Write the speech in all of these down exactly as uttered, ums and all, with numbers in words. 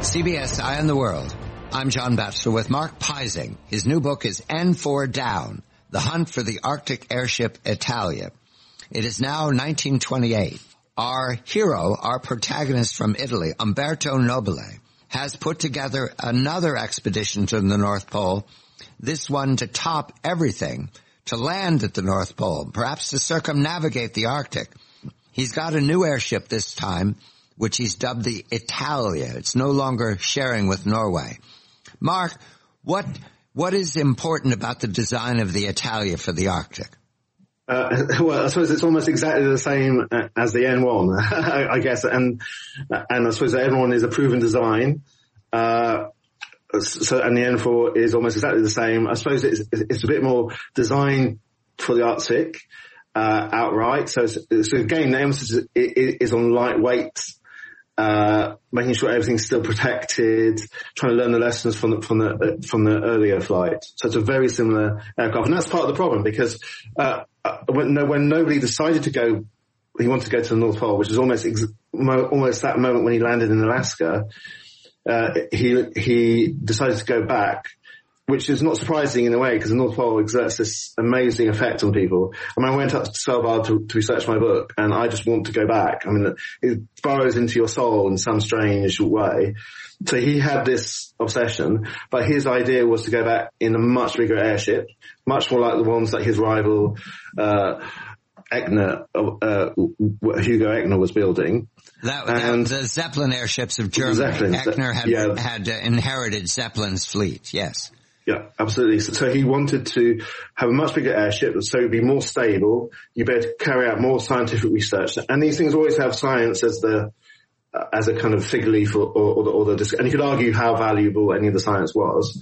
C B S Eye on the World. I'm John Batchelor with Mark Pising. His new book is N four Down, The Hunt for the Arctic Airship Italia. It is now nineteen twenty-eight. Our hero, our protagonist from Italy, Umberto Nobile, has put together another expedition to the North Pole, this one to top everything, to land at the North Pole, perhaps to circumnavigate the Arctic. He's got a new airship this time, which he's dubbed the Italia. It's no longer sharing with Norway. Mark, what what is important about the design of the Italia for the Arctic? Uh, well, I suppose it's almost exactly the same as the N one, I guess, and and I suppose the N one is a proven design, uh, so and the N four is almost exactly the same. I suppose it's it's a bit more designed for the Arctic uh, outright. So, so again, the emphasis is on lightweight. Uh, making sure everything's still protected, trying to learn the lessons from the, from the, from the earlier flight. So it's a very similar aircraft. And that's part of the problem because, uh, when, when nobody decided to go, he wanted to go to the North Pole, which is almost, ex- almost that moment when he landed in Alaska, uh, he, he decided to go back, which is not surprising in a way because the North Pole exerts this amazing effect on people. I mean, I went up to Svalbard to, to research my book and I just want to go back. I mean, it burrows into your soul in some strange way. So he had this obsession, but his idea was to go back in a much bigger airship, much more like the ones that his rival, uh, Eckner, uh, Hugo Eckner was building. That, that the Zeppelin airships of Germany. Zeppelin, Eckner had, yeah. had uh, inherited Zeppelin's fleet, yes. Yeah, absolutely. So, so he wanted to have a much bigger airship, so it'd be more stable. You'd be able to carry out more scientific research. And these things always have science as the, uh, as a kind of fig leaf or, or, or the, or the, and you could argue how valuable any of the science was.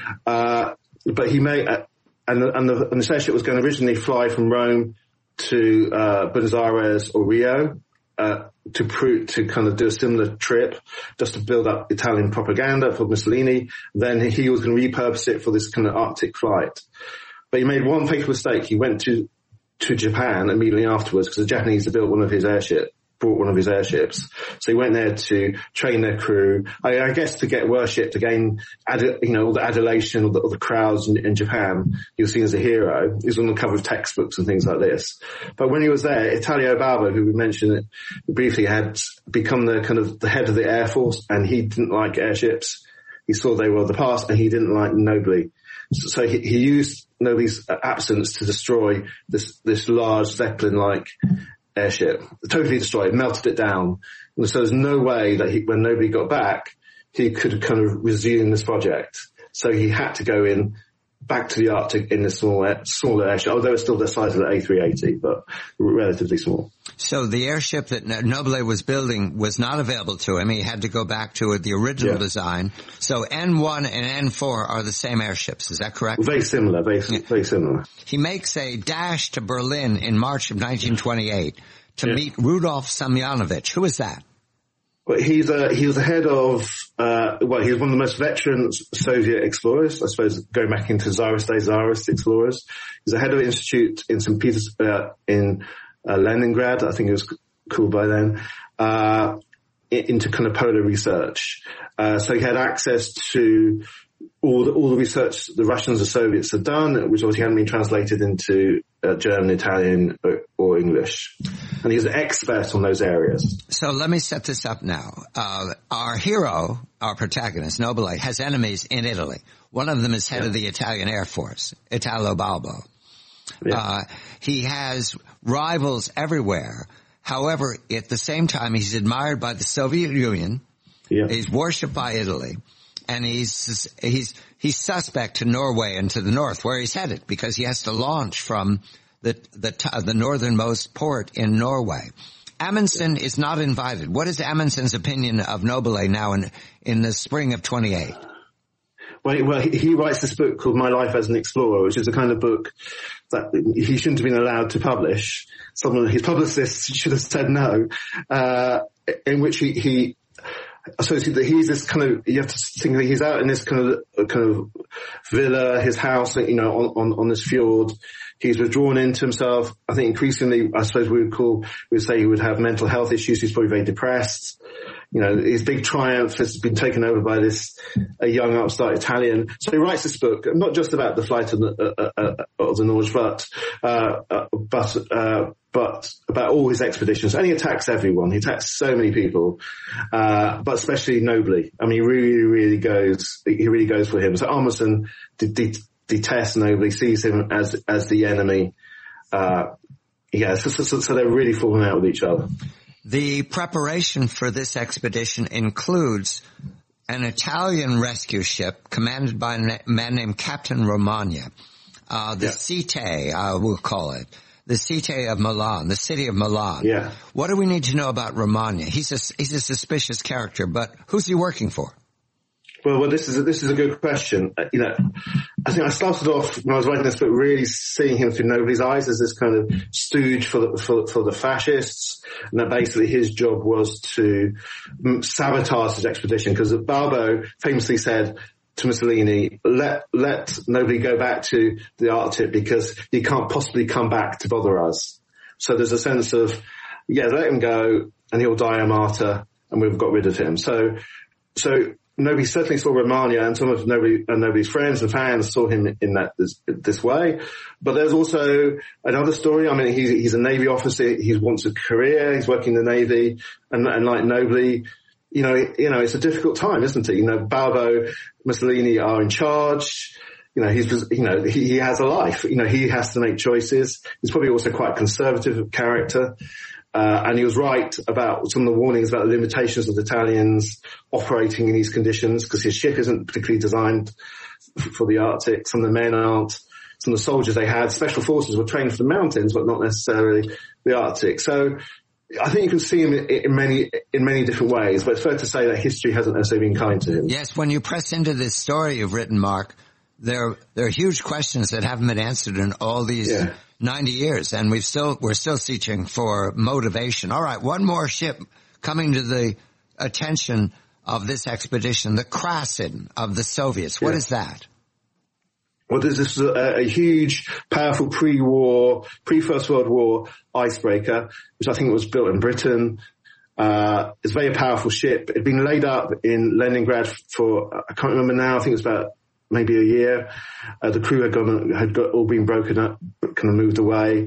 Uh, but he made, uh, and the, and the, and the airship was going to originally fly from Rome to, uh, Buenos Aires or Rio. Uh, to prove, to kind of do a similar trip, just to build up Italian propaganda for Mussolini. Then he was going to repurpose it for this kind of Arctic flight. But he made one fatal mistake. He went to, to Japan immediately afterwards because the Japanese had built one of his airships, brought one of his airships. So he went there to train their crew, I, I guess to get worshipped, to gain, ad, you know, all the adulation of the, of the crowds in, in Japan. He was seen as a hero. He was on the cover of textbooks and things like this. But when he was there, Italio Balbo, who we mentioned briefly, had become the kind of the head of the Air Force, and he didn't like airships. He saw they were the past, and he didn't like Nobile. So, so he, he used Nobile's absence to destroy this, this large Zeppelin-like airship, totally destroyed, melted it down. And so there's no way that he, when nobody got back, he could kind of resume this project. So he had to go in back to the Arctic in this small, smaller airship, although it's still the size of the A three eighty, but relatively small. So the airship that Nobile was building was not available to him. He had to go back to the original yeah. design. So N one and N four are the same airships. Is that correct? Very similar, very, yeah. very similar. He makes a dash to Berlin in March of nineteen twenty-eight to yeah. meet Rudolf Semyonovich. Who is that? Well, he's a, he was the head of, uh, well, he was one of the most veteran Soviet explorers, I suppose, going back into Tsarist days, Tsarist explorers. He's the head of an institute in Saint Petersburg, uh, in uh, Leningrad, I think it was called by then, uh, into kind of polar research. Uh, so he had access to all the, all the research the Russians and Soviets had done, which obviously hadn't been translated into uh, German, Italian, or, or English. And he's an expert on those areas. So let me set this up now. Uh, our hero, our protagonist, Nobile, has enemies in Italy. One of them is head yeah. of the Italian Air Force, Italo Balbo. Yeah. Uh, he has rivals everywhere. However, at the same time, he's admired by the Soviet Union. Yeah. He's worshipped by Italy. And he's, he's, he's suspect to Norway and to the north where he's headed because he has to launch from the, the, the northernmost port in Norway. Amundsen is not invited. What is Amundsen's opinion of Nobile now in, in the spring of twenty-eight? Well, well, he writes this book called My Life as an Explorer, which is the kind of book that he shouldn't have been allowed to publish. Someone, his publicist should have said no, uh, in which he, he So he's this kind of, you have to think that he's out in this kind of, kind of villa, his house, you know, on, on, on this fjord. He's withdrawn into himself. I think increasingly, I suppose we would call, we would say he would have mental health issues. He's probably very depressed. You know, his big triumph has been taken over by this a young upstart Italian. So he writes this book, not just about the flight of the, uh, uh, of the Norge, but, uh, uh, but, uh, but about all his expeditions. And he attacks everyone. He attacks so many people, uh, but especially nobly. I mean, he really, really goes, he really goes for him. So Amundsen de- de- detests Nobly, sees him as, as the enemy. Uh, yeah, so, so, so they're really falling out with each other. The preparation for this expedition includes an Italian rescue ship commanded by a man named Captain Romagna, uh, the yeah. Cite, uh, we'll call it, the Cite of Milan, the city of Milan. Yeah. What do we need to know about Romagna? He's a, he's a suspicious character, but who's he working for? Well, well, this is a, this is a good question. Uh, you know, I think I started off when I was writing this book really seeing him through Nobly's eyes as this kind of stooge for the for, for the fascists, and that basically his job was to sabotage his expedition because Balbo famously said to Mussolini, "Let let Nobly go back to the Arctic because he can't possibly come back to bother us." So there's a sense of, yeah, let him go and he'll die a martyr, and we've got rid of him. So so. Nobly certainly saw Romagna, and some of Nobly, uh, Nobly's friends and fans saw him in that this, this way. But there's also another story. I mean, he's, he's a Navy officer. He wants a career. He's working in the Navy, and, and like Nobly, you know, you know, it's a difficult time, isn't it? You know, Balbo, Mussolini are in charge. You know, he's, you know, he, he has a life. You know, he has to make choices. He's probably also quite a conservative character. Uh, and he was right about some of the warnings about the limitations of the Italians operating in these conditions because his ship isn't particularly designed f- for the Arctic. Some of the men aren't. Some of the soldiers they had, special forces were trained for the mountains, but not necessarily the Arctic. So I think you can see him in, in many, in many different ways, but it's fair to say that history hasn't necessarily been kind to him. Yes, when you press into this story you've written, Mark, there, there are huge questions that haven't been answered in all these yeah. ninety years, and we've still, we're still searching for motivation. All right, one more ship coming to the attention of this expedition, the Krasin of the Soviets. What yeah. is that? Well, this is a, a huge, powerful pre-war, pre-First World War icebreaker, which I think was built in Britain. Uh, it's a very powerful ship. It had been laid up in Leningrad for, I can't remember now, I think it was about maybe a year. Uh, the crew had gone, had got all been broken up, kind of moved away.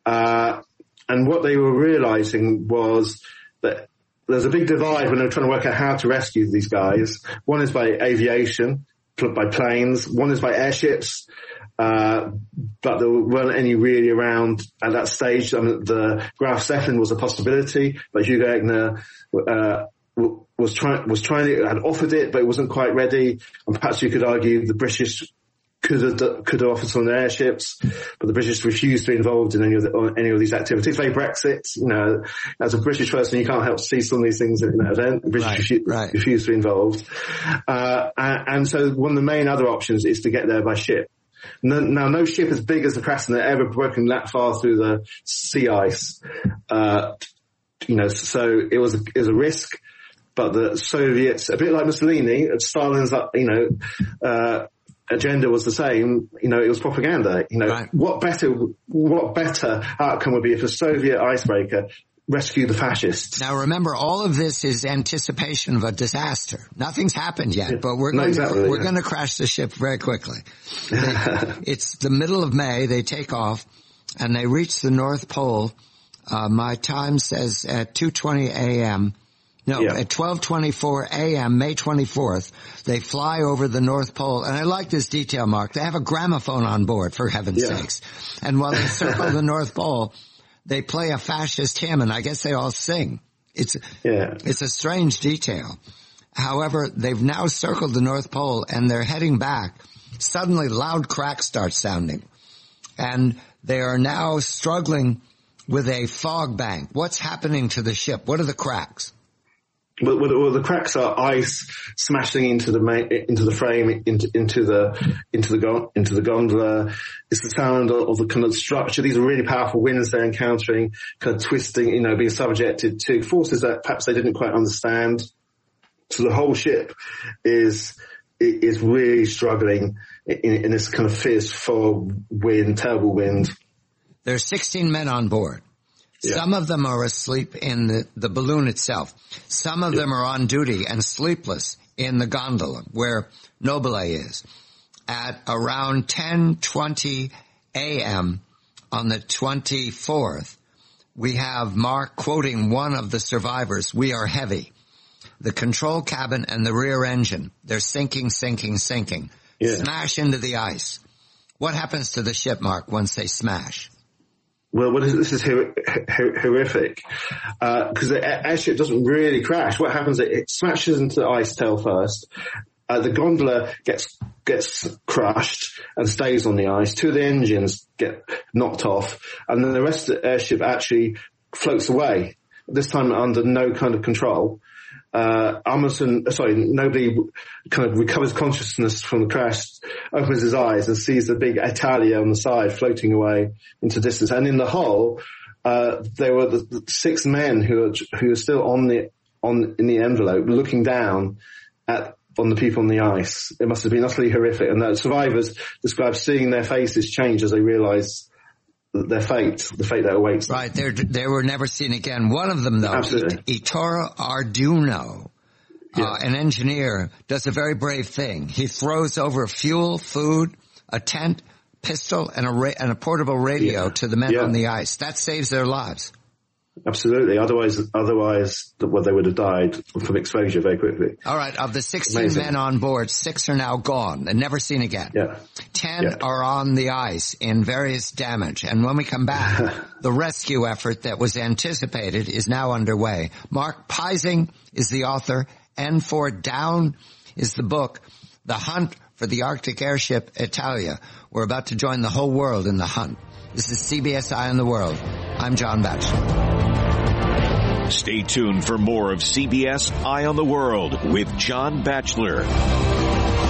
Uh, and what they were realizing was that there's a big divide when they were trying to work out how to rescue these guys. One is by aviation, by planes. One is by airships. Uh, but there weren't any really around at that stage. I mean, the Graf Zeppelin was a possibility, but Hugo Egner, uh, was trying, was trying it, had offered it, but it wasn't quite ready. And perhaps you could argue the British could have, could have offered some of their airships, but the British refused to be involved in any of the, any of these activities. Very Brexit, you know, as a British person, you can't help see some of these things in that event. The British right, refu- right. refused to be involved. Uh, and, and so one of the main other options is to get there by ship. No, now, no ship as big as the Krasin had ever broken that far through the sea ice. Uh, you know, so it was a, it was a risk. But the Soviets, a bit like Mussolini, Stalin's, you know, uh, agenda was the same. You know, it was propaganda. You know, right. what better, what better outcome would be if a Soviet icebreaker rescued the fascists? Now, remember, all of this is anticipation of a disaster. Nothing's happened yet, yeah. but we're no, going exactly, to, we're yeah. going to crash the ship very quickly. They, it's the middle of May. They take off, and they reach the North Pole. Uh, my time says at two twenty a.m. No, yeah. at twelve twenty-four a.m., May twenty-fourth, they fly over the North Pole. And I like this detail, Mark. They have a gramophone on board, for heaven's yeah. sakes. And while they circle the North Pole, they play a fascist hymn, and I guess they all sing. It's, yeah. it's a strange detail. However, they've now circled the North Pole, and they're heading back. Suddenly, loud cracks start sounding. And they are now struggling with a fog bank. What's happening to the ship? What are the cracks? Well, well, the cracks are ice smashing into the main, into the frame, into into the into the into the gondola. It's the sound of, of the kind of structure. These are really powerful winds they're encountering, kind of twisting, you know, being subjected to forces that perhaps they didn't quite understand. So the whole ship is is really struggling in, in this kind of fierce fog, wind, terrible wind. There are sixteen men on board. Yeah. Some of them are asleep in the, the balloon itself. Some of yeah. them are on duty and sleepless in the gondola where Nobile is. At around ten twenty a.m. on the twenty-fourth, we have Mark quoting one of the survivors, "We are heavy. The control cabin and the rear engine, they're sinking, sinking, sinking. Yeah. Smash into the ice." What happens to the ship, Mark, once they smash? Well, well this is hor- hor- horrific, because uh, the airship doesn't really crash. What happens is it smashes into the ice tail first. Uh, the gondola gets gets crushed and stays on the ice. Two of the engines get knocked off, and then the rest of the airship actually floats away, this time under no kind of control. Uh, Amundsen, sorry, nobody kind of recovers consciousness from the crash, opens his eyes and sees the big Italia on the side floating away into distance. And in the hull, uh, there were the, the six men who are, who are still on the, on, in the envelope looking down at, on the people on the ice. It must have been utterly horrific. And the survivors describe seeing their faces change as they realize their fate, the fate that awaits them. Right, they they were never seen again. One of them, though, Absolutely. Ettore Arduino, yeah. uh, an engineer, does a very brave thing. He throws over fuel, food, a tent, pistol, and a ra- and a portable radio yeah. to the men yeah. on the ice. That saves their lives. Absolutely. Otherwise, otherwise, well, they would have died from exposure very quickly. All right. Of the sixteen Amazing. men on board, six are now gone and never seen again. Yeah. Ten yeah. are on the ice in various damage. And when we come back, the rescue effort that was anticipated is now underway. Mark Pising is the author. N four Down is the book. The Hunt for the Arctic Airship Italia. We're about to join the whole world in the hunt. This is C B S Eye on the World. I'm John Batchelor. Stay tuned for more of C B S Eye on the World with John Batchelor.